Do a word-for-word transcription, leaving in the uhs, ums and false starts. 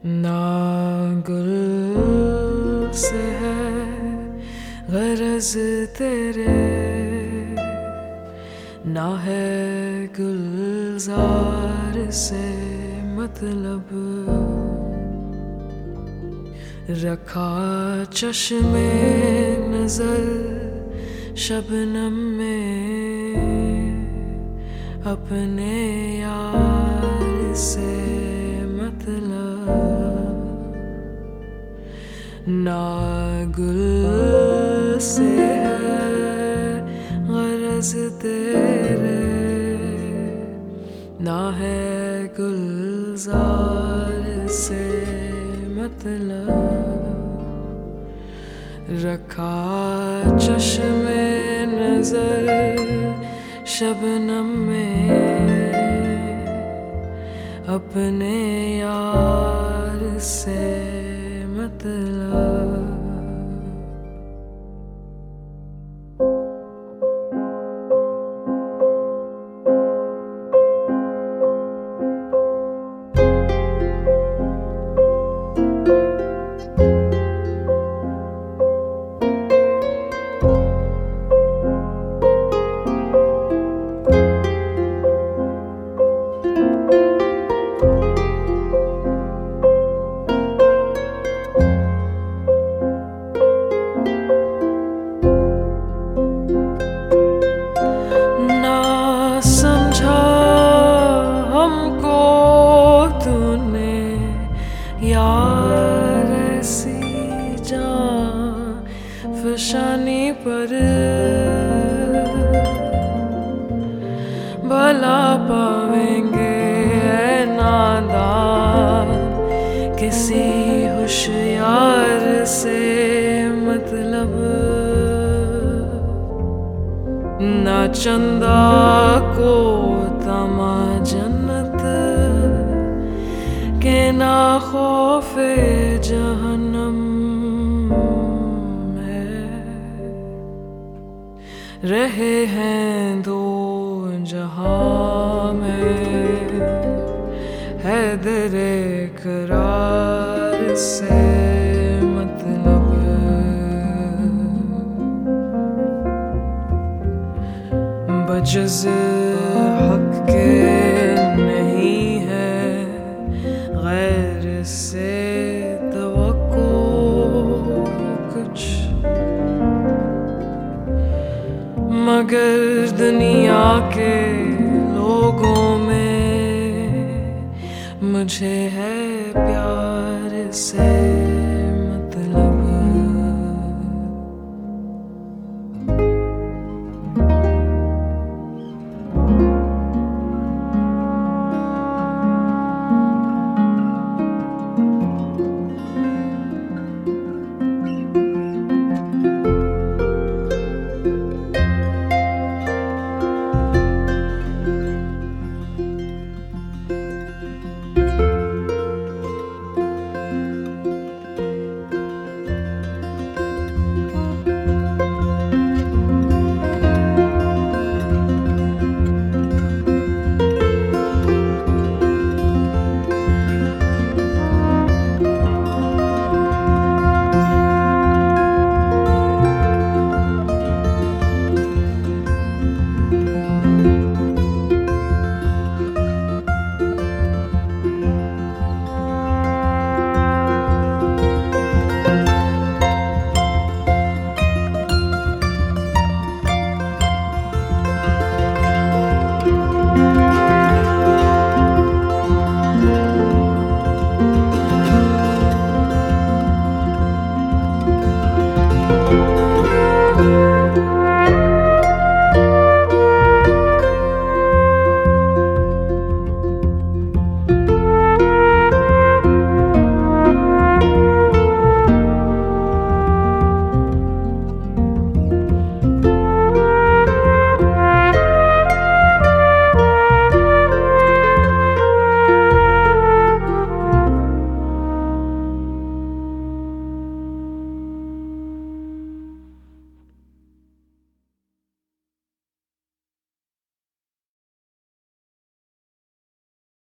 ना गुल से है गरज तेरे, ना है गुलजार से मतलब। रखा चश्मे नजर शबनम में अपने यार से मतलब। ना गुल से है गरज तेरे, ना है गुलजार से मतलब। रखा चश्मे नजर शबनम में अपने यार से मतलब। यार ऐसी जान फशानी पर भला पावेंगे ऐ नादान किसी होशियार से मतलब। ना चंदा को तमा जन्नत के, ना खौफे जहन्नम है। रहे हैं दो जहां में है दरे करार से मतलब। बजज़ हक के नहीं है गैर से तवक्को कुछ, मगर दुनिया के लोगों में मुझे है प्यार से